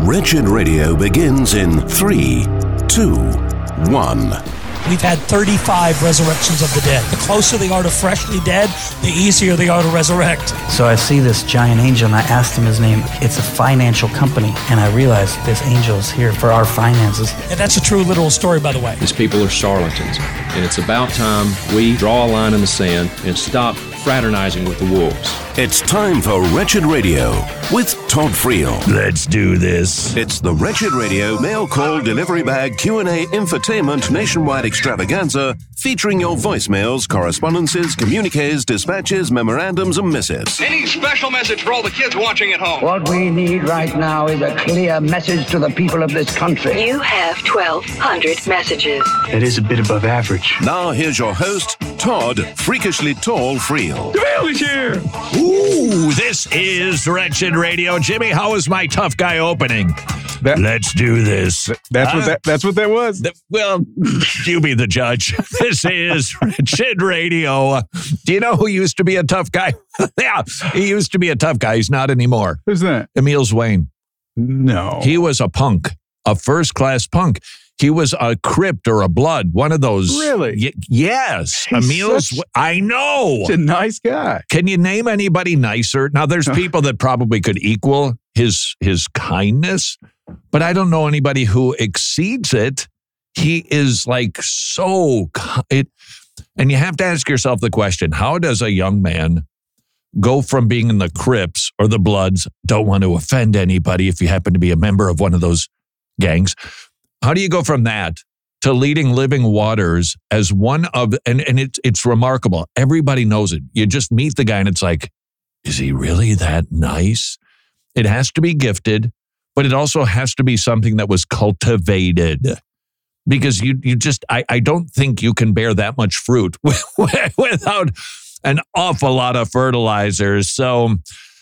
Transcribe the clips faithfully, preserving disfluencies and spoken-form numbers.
Wretched Radio begins in three, two, one. We've had thirty-five resurrections of the dead. The closer they are to freshly dead, the easier they are to resurrect. So I see this giant angel, and I asked him his name. It's a financial company, and I realized this angel is here for our finances. And that's a true literal story, by the way. These people are charlatans, and it's about time we draw a line in the sand and stop fraternizing with the wolves. It's time for Wretched Radio with Todd Friel. Let's do this. It's the Wretched Radio mail call delivery bag Q and A infotainment nationwide extravaganza featuring your voicemails, correspondences, communiques, dispatches, memorandums, and missives. Any special message for all the kids watching at home? What we need right now is a clear message to the people of this country. You have twelve hundred messages. It is a bit above average. Now here's your host, Todd Freakishly Tall Friel. DeVille is here. Ooh, this is Wretched Radio. Jimmy, how was my tough guy opening? That, Let's do this. That's uh, what that, that's what that was. The, well, you be the judge. This is Wretched Radio. Do you know who used to be a tough guy? Yeah, he used to be a tough guy. He's not anymore. Who's that? Emil Zwain. No. He was a punk, a first-class punk. He was a Crypt or a Blood, one of those. Really? Y- yes. He's Emil's. such- I know. He's a nice guy. Can you name anybody nicer? Now, there's people that probably could equal his his kindness, but I don't know anybody who exceeds it. He is like so. It, and you have to ask yourself the question: how does a young man go from being in the Crips or the Bloods? Don't want to offend anybody if you happen to be a member of one of those gangs. How do you go from that to leading Living Waters as one of, and, and it's it's remarkable. Everybody knows it. You just meet the guy and it's like, is he really that nice? It has to be gifted, but it also has to be something that was cultivated. Because you you just, I, I don't think you can bear that much fruit without an awful lot of fertilizers. So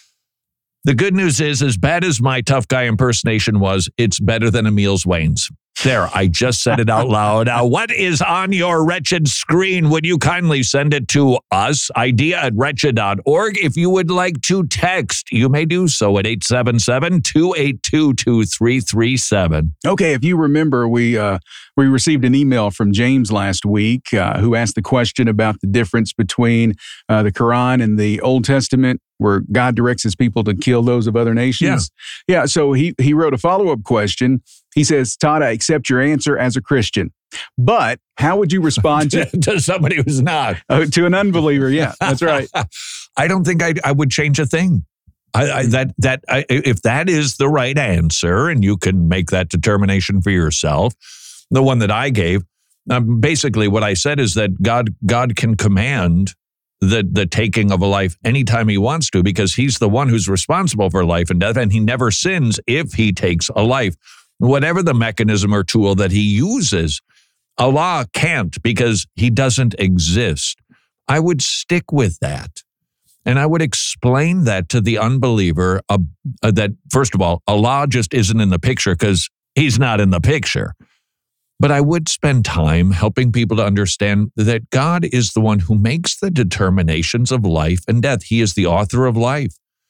the good news is, as bad as my tough guy impersonation was, it's better than Emil Zwain's. There, I just said it out loud. Now, what is on your wretched screen? Would you kindly send it to us, idea at wretched dot org. If you would like to text, you may do so at eight seven seven, two eight two, two three three seven. Okay, if you remember, we uh, we received an email from James last week uh, who asked the question about the difference between uh, the Quran and the Old Testament, where God directs his people to kill those of other nations. Yeah, yeah so he, he wrote a follow-up question. He says, Todd, I accept your answer as a Christian, but how would you respond to, to somebody who's not? Uh, to an unbeliever, yeah, that's right. I don't think I, I would change a thing. I, I, that that I, if that is the right answer, and you can make that determination for yourself, the one that I gave, um, basically what I said is that God God can command the the taking of a life anytime he wants to, because he's the one who's responsible for life and death, and he never sins if he takes a life. Whatever the mechanism or tool that he uses, Allah can't, because he doesn't exist. I would stick with that. And I would explain that to the unbeliever uh, uh, that, first of all, Allah just isn't in the picture because he's not in the picture. But I would spend time helping people to understand that God is the one who makes the determinations of life and death. He is the author of life.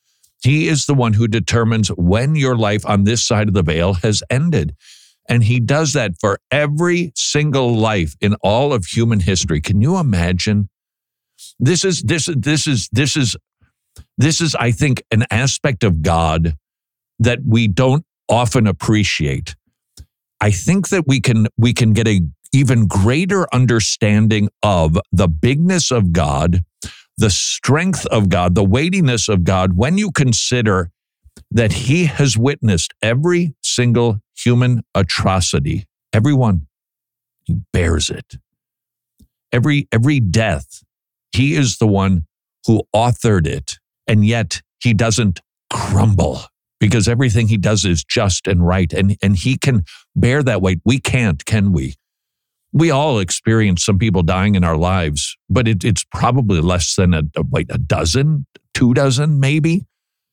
He is the one who determines when your life on this side of the veil has ended. And he does that for every single life in all of human history. Can you imagine? This is, this, this is, this is, this is, I think, an aspect of God that we don't often appreciate. I think that we can we can get a even greater understanding of the bigness of God, the strength of God, the weightiness of God, when you consider that he has witnessed every single human atrocity, every one. He bears it. Every every death, he is the one who authored it, and yet he doesn't crumble, because everything he does is just and right, and, and he can bear that weight. We can't, can we? We all experience some people dying in our lives, but it, it's probably less than a, a, wait, a dozen, two dozen, maybe.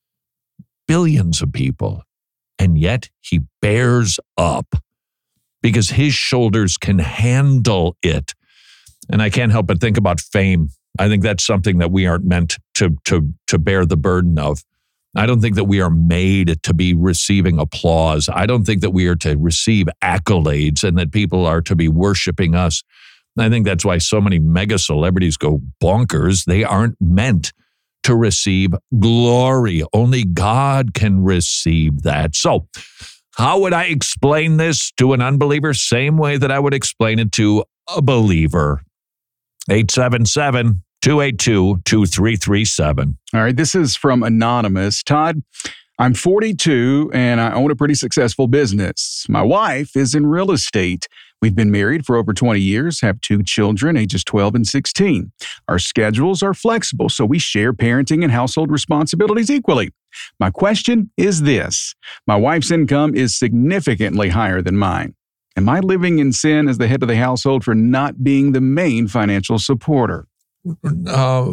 Billions of people. And yet he bears up because his shoulders can handle it. And I can't help but think about fame. I think that's something that we aren't meant to, to, to bear the burden of. I don't think that we are made to be receiving applause. I don't think that we are to receive accolades and that people are to be worshiping us. I think that's why so many mega celebrities go bonkers. They aren't meant to receive glory. Only God can receive that. So, how would I explain this to an unbeliever? Same way that I would explain it to a believer. eight seven seven, two eight two, two three three seven. All right, this is from Anonymous. Todd, I'm forty-two and I own a pretty successful business. My wife is in real estate. We've been married for over twenty years, have two children, ages twelve and sixteen. Our schedules are flexible, so we share parenting and household responsibilities equally. My question is this. My wife's income is significantly higher than mine. Am I living in sin as the head of the household for not being the main financial supporter? Uh,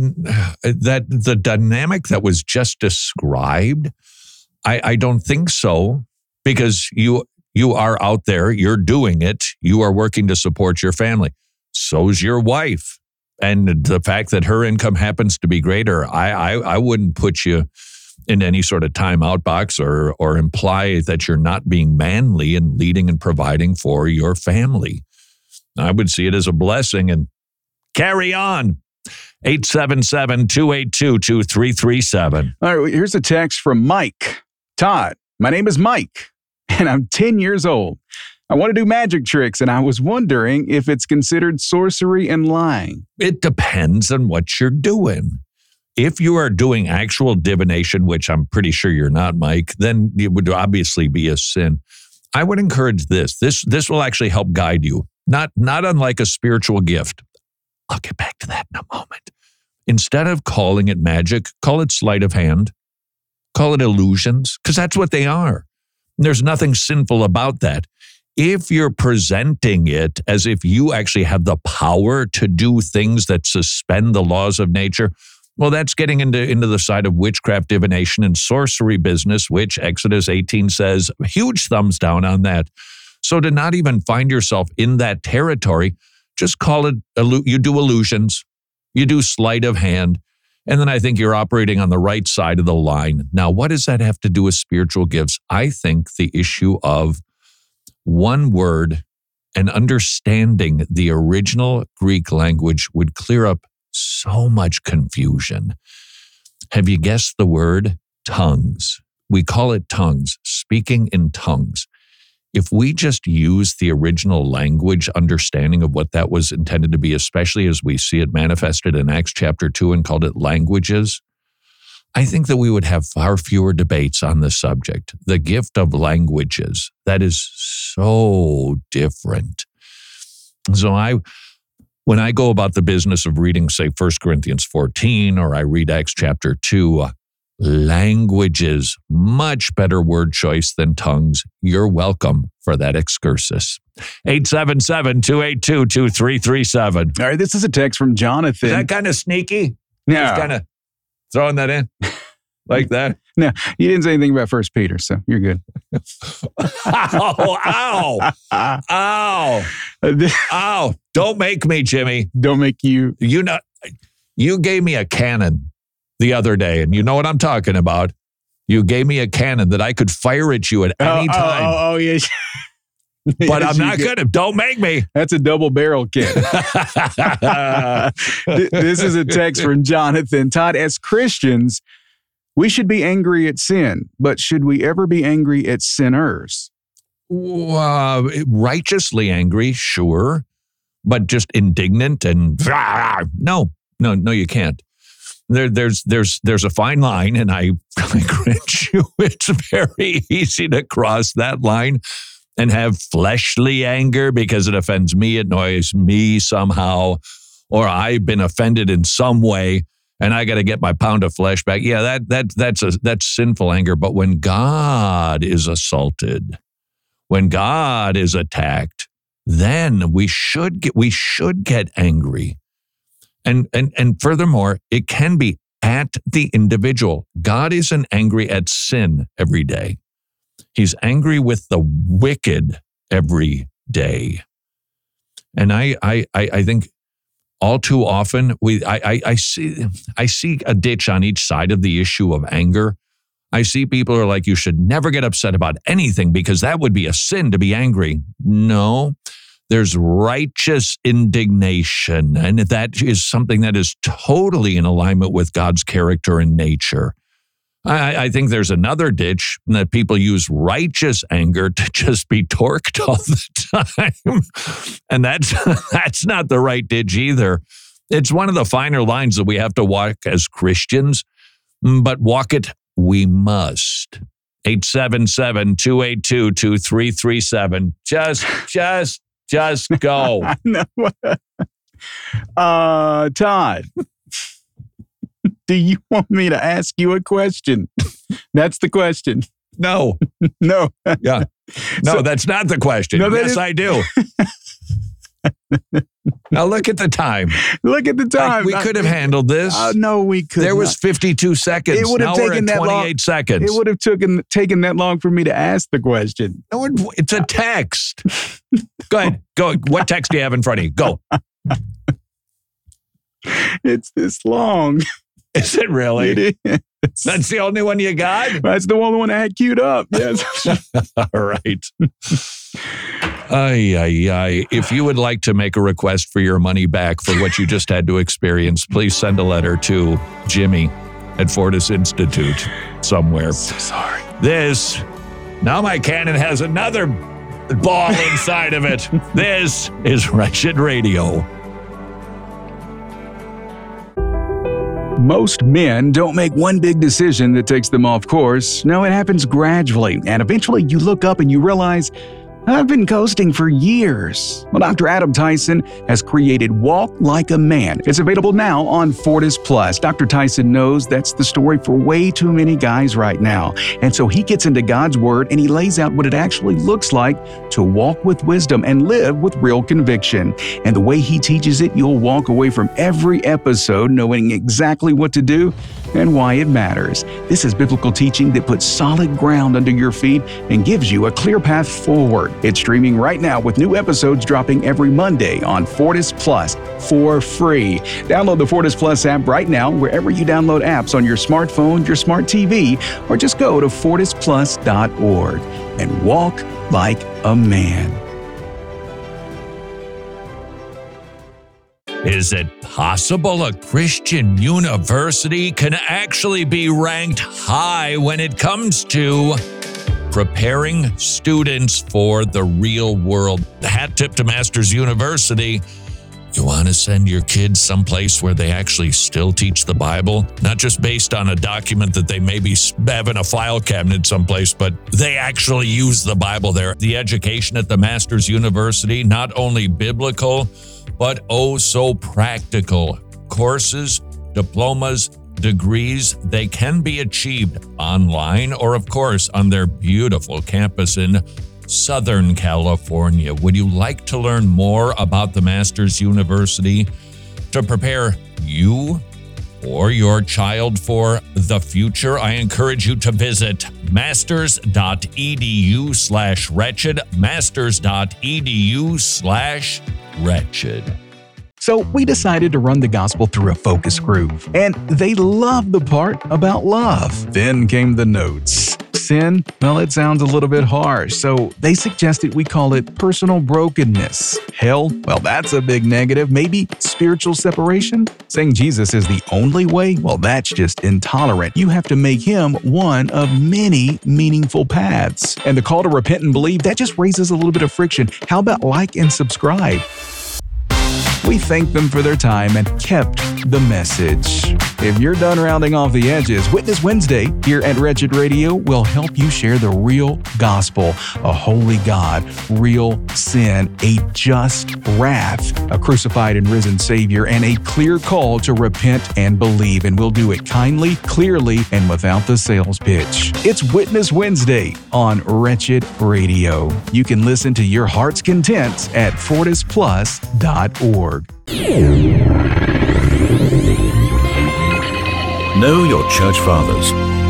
that the dynamic that was just described, I, I don't think so, because you you are out there, you're doing it, you are working to support your family. So's your wife. And the fact that her income happens to be greater, I I, I wouldn't put you in any sort of timeout box or or imply that you're not being manly and leading and providing for your family. I would see it as a blessing and carry on. eight seven seven, two eight two, two three three seven. All right, here's a text from Mike. Todd, my name is Mike, and I'm ten years old. I want to do magic tricks, and I was wondering if it's considered sorcery and lying. It depends on what you're doing. If you are doing actual divination, which I'm pretty sure you're not, Mike, then it would obviously be a sin. I would encourage this. This this will actually help guide you, not, not unlike a spiritual gift. I'll get back to that in a moment. Instead of calling it magic, call it sleight of hand. Call it illusions, because that's what they are. There's nothing sinful about that. If you're presenting it as if you actually have the power to do things that suspend the laws of nature, well, that's getting into, into the side of witchcraft, divination, and sorcery business, which Exodus eighteen says, huge thumbs down on that. So to not even find yourself in that territory, just call it, you do illusions, you do sleight of hand, and then I think you're operating on the right side of the line. Now, what does that have to do with spiritual gifts? I think the issue of one word and understanding the original Greek language would clear up so much confusion. Have you guessed the word? Tongues. We call it tongues, speaking in tongues. If we just use the original language understanding of what that was intended to be, especially as we see it manifested in Acts chapter two and called it languages, I think that we would have far fewer debates on the subject. The gift of languages, that is so different. So I, when I go about the business of reading, say, First Corinthians fourteen, or I read Acts chapter two, languages, much better word choice than tongues. You're welcome for that excursus. eight seven seven, two eight two, two three three seven. All right, this is a text from Jonathan. Is that kind of sneaky? Yeah. Just kind of throwing that in like that? No, you didn't say anything about First Peter, so you're good. Ow, ow, ow, ow. Don't make me, Jimmy. Don't make you. You know, you gave me a cannon the other day, and you know what I'm talking about. You gave me a cannon that I could fire at you at any oh, time. Oh, oh, oh yes. But yes, I'm not going to. Don't make me. That's a double barrel kit. This is a text from Jonathan. Todd, as Christians, we should be angry at sin, but should we ever be angry at sinners? Uh, righteously angry, sure, but just indignant and no, no, no, you can't. There, there's, there's, there's a fine line, and I, I grant you, it's very easy to cross that line and have fleshly anger because it offends me, it annoys me somehow, or I've been offended in some way, and I got to get my pound of flesh back. Yeah, that that that's a that's sinful anger. But when God is assaulted, when God is attacked, then we should get we should get angry. And, and and furthermore, it can be at the individual. God isn't angry at sin every day. He's angry with the wicked every day. And I I I think all too often we I, I I see I see a ditch on each side of the issue of anger I see people who are like, you should never get upset about anything because that would be a sin to be angry. No, there's righteous indignation, and that is something that is totally in alignment with God's character and nature. I, I think there's another ditch that people use righteous anger to just be torqued all the time. And that's that's not the right ditch either. It's one of the finer lines that we have to walk as Christians, but walk it we must. eight seven seven, two eight two, two three three seven. Just, just, just go. No. Uh, Todd, do you want me to ask you a question? That's the question. No. No. Yeah. No, so, that's not the question. No, yes, is- I do. Now look at the time. Look at the time. Like we could have handled this. Uh, no, we could. There not. was fifty-two seconds. It would have now taken we're at that twenty-eight long. seconds. It would have taken taken that long for me to ask the question. No, it's a text. Go ahead. Go. What text do you have in front of you? Go. It's this long. Is it really? It is. That's the only one you got? That's the only one I had queued up. Yes. All right. Ay, ay, ay. If you would like to make a request for your money back for what you just had to experience, please send a letter to Jimmy at Fortis Institute somewhere. So sorry. This, now my cannon has another ball inside of it. This is Wretched Radio. Most men don't make one big decision that takes them off course. No, it happens gradually, and eventually you look up and you realize, I've been coasting for years. Well, Doctor Adam Tyson has created Walk Like a Man. It's available now on Fortis Plus. Doctor Tyson knows that's the story for way too many guys right now. And so he gets into God's Word and he lays out what it actually looks like to walk with wisdom and live with real conviction. And the way he teaches it, you'll walk away from every episode knowing exactly what to do and why it matters. This is biblical teaching that puts solid ground under your feet and gives you a clear path forward. It's streaming right now with new episodes dropping every Monday on Fortis Plus for free. Download the Fortis Plus app right now wherever you download apps on your smartphone, your smart T V, or just go to fortis plus dot org and walk like a man. Is it possible a Christian university can actually be ranked high when it comes to preparing students for the real world? The hat tip to Masters University. You want to send your kids someplace where they actually still teach the Bible, not just based on a document that they maybe have in a file cabinet someplace, but they actually use the Bible there. The education at the Masters University, not only biblical, but oh so practical. Courses, diplomas, degrees, they can be achieved online or, of course, on their beautiful campus in Southern California. Would you like to learn more about the Masters University to prepare you or your child for the future? I encourage you to visit masters.edu slash wretched, masters.edu slash wretched. So we decided to run the gospel through a focus group, and they loved the part about love. Then came the notes. Sin, well, it sounds a little bit harsh, so they suggested we call it personal brokenness. Hell, well, that's a big negative. Maybe spiritual separation? Saying Jesus is the only way? Well, that's just intolerant. You have to make him one of many meaningful paths. And the call to repent and believe, that just raises a little bit of friction. How about like and subscribe? We thanked them for their time and kept the message. If you're done rounding off the edges, Witness Wednesday here at Wretched Radio will help you share the real gospel, a holy God, real sin, a just wrath, a crucified and risen Savior, and a clear call to repent and believe. And we'll do it kindly, clearly, and without the sales pitch. It's Witness Wednesday on Wretched Radio. You can listen to your heart's content at fortis plus dot org. Know your church fathers.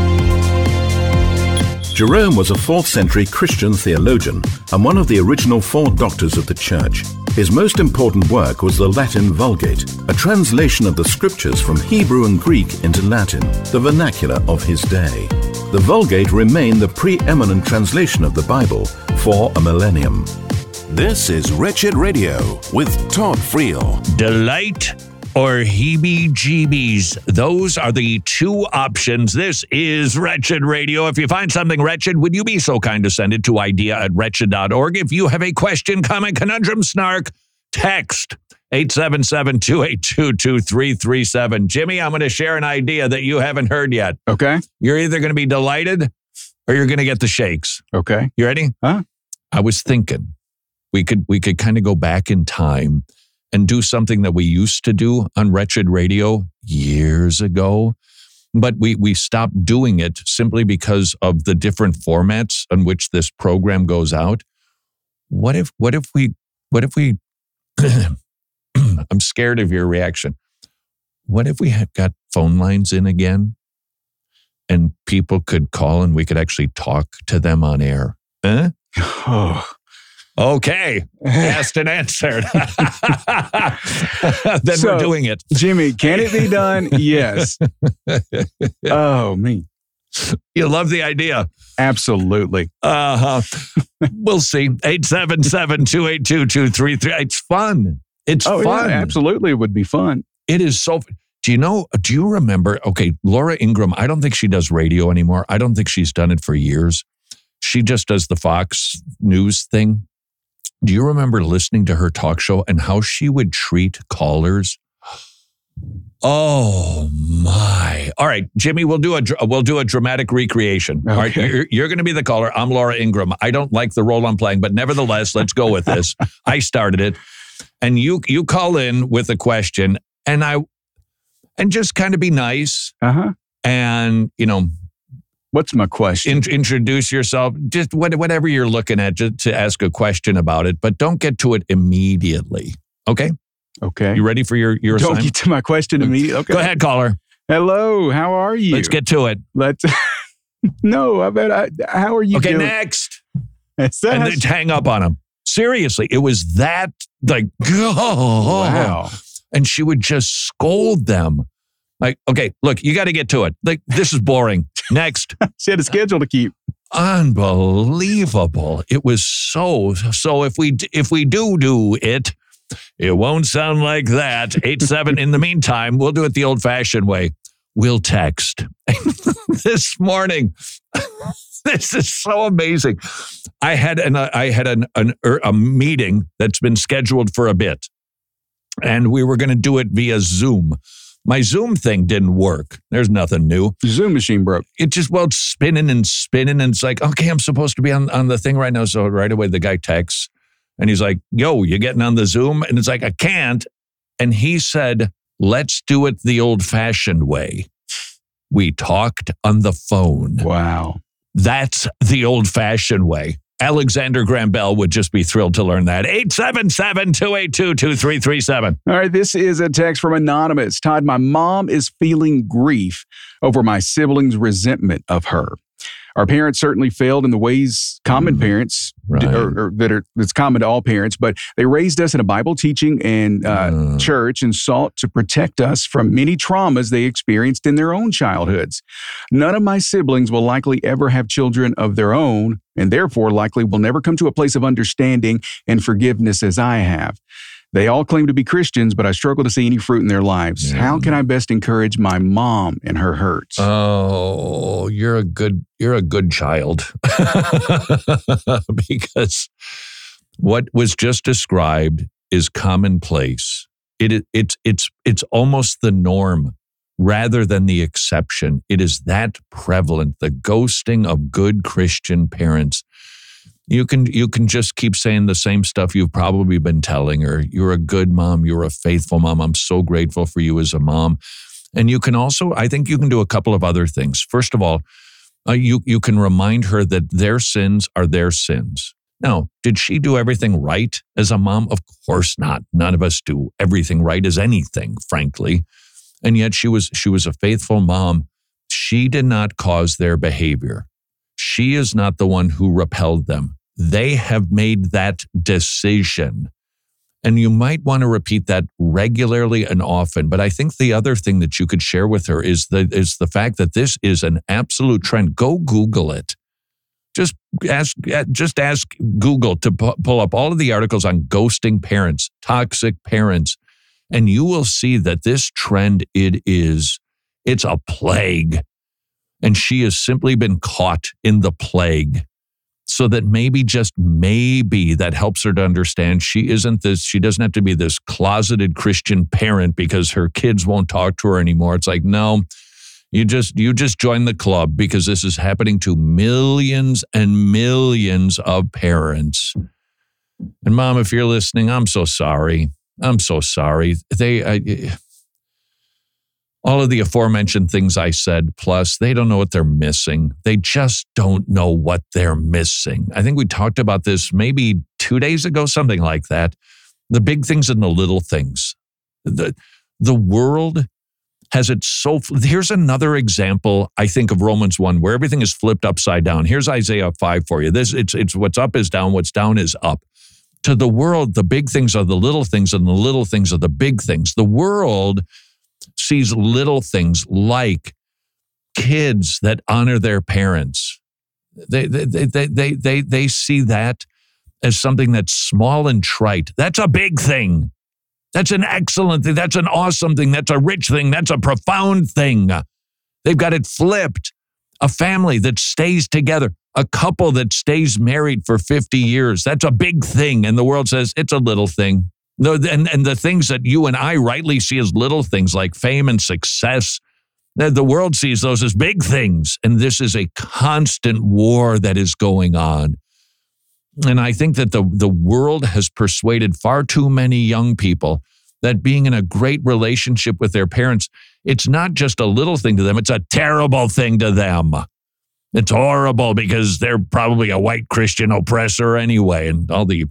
Jerome was a fourth century Christian theologian and one of the original four doctors of the church. His most important work was the Latin Vulgate, a translation of the scriptures from Hebrew and Greek into Latin, the vernacular of his day. the Vulgate remained the preeminent translation of the Bible for a millennium. This is Wretched Radio with Todd Friel. Delight or heebie-jeebies. Those are the two options. This is Wretched Radio. If you find something wretched, would you be so kind to send it to idea at wretched dot org? If you have a question, comment, conundrum, snark, text eight seven seven, two eight two, two three three seven. Jimmy, I'm going to share an idea that you haven't heard yet. Okay. You're either going to be delighted or you're going to get the shakes. Okay. You ready? Huh? I was thinking we could we could kind of go back in time and do something that we used to do on Wretched Radio years ago, but we we stopped doing it simply because of the different formats on which this program goes out. What if what if we what if we I'm scared of your reaction. What if we had got phone lines in again and people could call and we could actually talk to them on air? Huh? Oh. Okay, asked and answered. Then So, we're doing it. Jimmy, can it be done? Yes. Oh, me. You love the idea. Absolutely. Uh-huh. We'll see. eight seven seven, two eight two, two three three. It's fun. It's Oh, fun. yeah, absolutely. It would be fun. It is so. Do you know, do you remember? Okay, Laura Ingraham, I don't think she does radio anymore. I don't think she's done it for years. She just does the Fox News thing. Do you remember listening to her talk show and how she would treat callers? Oh my! All right, Jimmy, we'll do a we'll do a dramatic recreation. Okay. All right, you're, you're going to be the caller. I'm Laura Ingraham. I don't like the role I'm playing, but nevertheless, let's go with this. I started it, and you you call in with a question, and I and just kind of be nice, Uh huh. and you know. What's my question? In, introduce yourself, just what, whatever you're looking at, just to ask a question about it, but don't get to it immediately. Okay? Okay. You ready for your, your Don't assignment? get to my question immediately. Okay. Go ahead, caller. Hello. How are you? Let's get to it. Let's. No, I bet. I, how are you Okay, doing? next. That's- And then hang up on him. Seriously, it was that, like, oh. Wow. And she would just scold them. Like, okay, look, you got to get to it. Like, this is boring. Next. She had a schedule to keep. Unbelievable. It was so, so if we, if we do do it, it won't sound like that. Eight, seven. In the meantime, we'll do it the old fashioned way. We'll text. This morning, this is so amazing. I had an, I had an, an, a meeting that's been scheduled for a bit, and we were going to do it via Zoom. My Zoom thing didn't work. There's nothing new. Zoom machine broke. It just, well, it's spinning and spinning. And it's like, okay, I'm supposed to be on, on the thing right now. So right away, the guy texts and he's like, yo, you getting on the Zoom? And it's like, I can't. And he said, let's do it the old fashioned way. We talked on the phone. Wow. That's the old fashioned way. Alexander Graham Bell would just be thrilled to learn that. eight seven seven, two eight two, two three three seven. All right, this is a text from Anonymous. Todd, my mom is feeling grief over my siblings' resentment of her. Our parents certainly failed in the ways common parents, Right. or, or that are that's common to all parents, but they raised us in a Bible teaching and uh, Mm. church and sought to protect us from many traumas they experienced in their own childhoods. None of my siblings will likely ever have children of their own, and therefore likely will never come to a place of understanding and forgiveness as I have. They all claim to be Christians, but I struggle to see any fruit in their lives. Yeah. How can I best encourage my mom in her hurts? Oh, you're a good you're a good child. Because what was just described is commonplace. It it's it's it's almost the norm rather than the exception. It is that prevalent, the ghosting of good Christian parents. You can you can just keep saying the same stuff you've probably been telling her. You're a good mom. You're a faithful mom. I'm so grateful for you as a mom. And you can also, I think you can do a couple of other things. First of all, uh, you you can remind her that their sins are their sins. Now, did she do everything right as a mom? Of course not. None of us do everything right as anything, frankly. And yet she was she was a faithful mom. She did not cause their behavior. She is not the one who repelled them. They have made that decision. And you might want to repeat that regularly and often. But I think the other thing that you could share with her is the, is the fact that this is an absolute trend. Go Google it. Just ask, just ask Google to pu- pull up all of the articles on ghosting parents, toxic parents, and you will see that this trend, it is, it's a plague. And she has simply been caught in the plague. So that maybe, just maybe, that helps her to understand she isn't this, she doesn't have to be this closeted Christian parent because her kids won't talk to her anymore. It's like, no, you just, you just join the club because this is happening to millions and millions of parents. And Mom, if you're listening, I'm so sorry. I'm so sorry. They, I, all of the aforementioned things I said, plus they don't know what they're missing. They just don't know what they're missing. I think we talked about this maybe two days ago, something like that. The big things and the little things. The, the world has it so, here's another example, I think, of Romans one, where everything is flipped upside down. Here's Isaiah five for you. This, it's, it's what's up is down, what's down is up. To the world, the big things are the little things, and the little things are the big things. The world sees little things like kids that honor their parents. They, they, they, they, they, they see that as something that's small and trite. That's a big thing. That's an excellent thing. That's an awesome thing. That's a rich thing. That's a profound thing. They've got it flipped. A family that stays together, a couple that stays married for fifty years. That's a big thing. And the world says it's a little thing. No, and, and the things that you and I rightly see as little things like fame and success, the world sees those as big things. And this is a constant war that is going on. And I think that the, the world has persuaded far too many young people that being in a great relationship with their parents, it's not just a little thing to them, it's a terrible thing to them. It's horrible because they're probably a white Christian oppressor anyway, and all the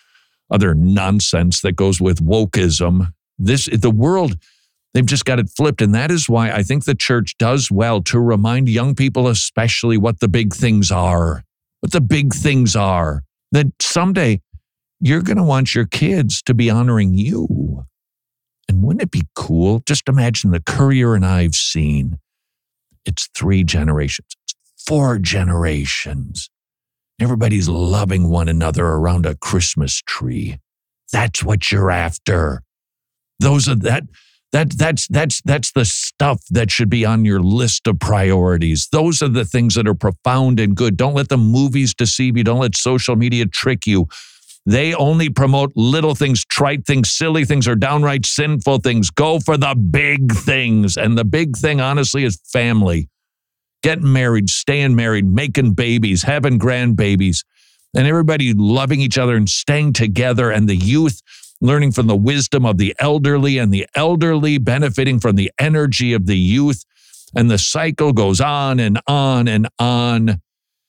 other nonsense that goes with wokeism. This, the world, they've just got it flipped. And that is why I think the church does well to remind young people especially what the big things are, what the big things are, that someday you're going to want your kids to be honoring you. And wouldn't it be cool? Just imagine the Courier and I've seen. It's three generations, it's four generations. Everybody's loving one another around a Christmas tree. That's what you're after. Those are that that that's that's that's the stuff that should be on your list of priorities. Those are the things that are profound and good. Don't let the movies deceive you. Don't let social media trick you. They only promote little things, trite things, silly things, or downright sinful things. Go for the big things. And the big thing, honestly, is family. Getting married, staying married, making babies, having grandbabies, and everybody loving each other and staying together, and the youth learning from the wisdom of the elderly, and the elderly benefiting from the energy of the youth. And the cycle goes on and on and on.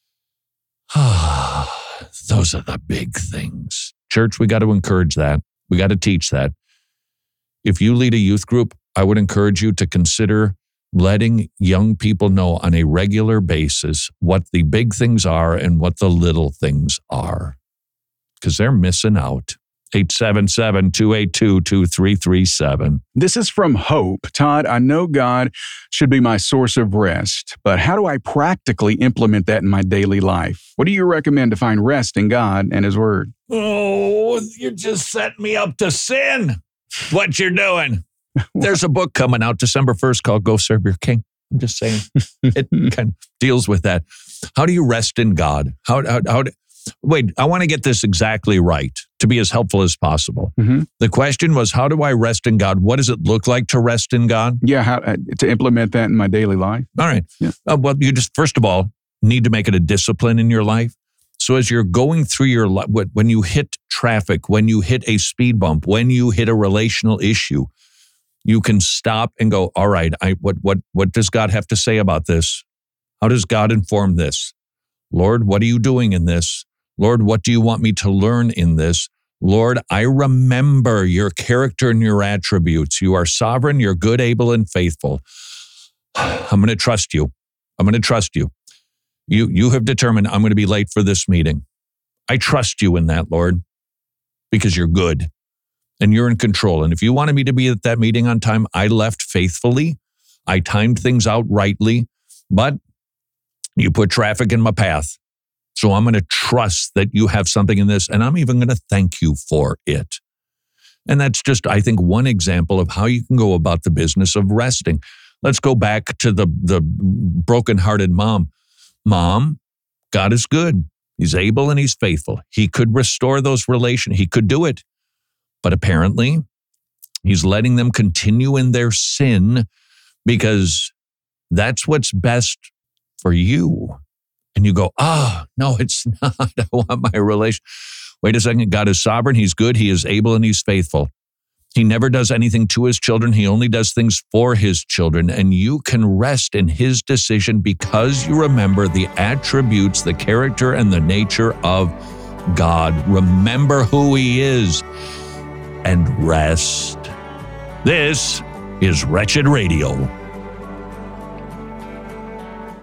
Those are the big things. Church, we got to encourage that. We got to teach that. If you lead a youth group, I would encourage you to consider letting young people know on a regular basis what the big things are and what the little things are, because they're missing out. eight seven seven, two eight two, two three three seven. This is from Hope. Todd, I know God should be my source of rest, but how do I practically implement that in my daily life? What do you recommend to find rest in God and His Word? Oh, you're just setting me up to sin. What you're doing. There's a book coming out December first called Go Serve Your King. I'm just saying. It kind of deals with that. How do you rest in God? How, how, how do, wait, I want to get this exactly right to be as helpful as possible. Mm-hmm. The question was, how do I rest in God? What does it look like to rest in God? Yeah, how, uh, to implement that in my daily life. All right. Yeah. Uh, well, you just, first of all, need to make it a discipline in your life. So as you're going through your life, when you hit traffic, when you hit a speed bump, when you hit a relational issue, you can stop and go, all right, I, what, what, what does God have to say about this? How does God inform this? Lord, what are you doing in this? Lord, what do you want me to learn in this? Lord, I remember your character and your attributes. You are sovereign, you're good, able, and faithful. I'm going to trust you. I'm going to trust you. You, you have determined I'm going to be late for this meeting. I trust you in that, Lord, because you're good. and you're in control. And if you wanted me to be at that meeting on time, I left faithfully. I timed things out rightly, but you put traffic in my path. So I'm going to trust that you have something in this, and I'm even going to thank you for it. And that's just, I think, one example of how you can go about the business of resting. Let's go back to the, the brokenhearted mom. Mom, God is good. He's able and he's faithful. He could restore those relations. He could do it. But apparently, he's letting them continue in their sin because that's what's best for you. And you go, ah, oh, no, it's not. I want my relation. Wait a second. God is sovereign. He's good. He is able and he's faithful. He never does anything to his children. He only does things for his children. And you can rest in his decision because you remember the attributes, the character, and the nature of God. Remember who he is and rest. This is Wretched Radio.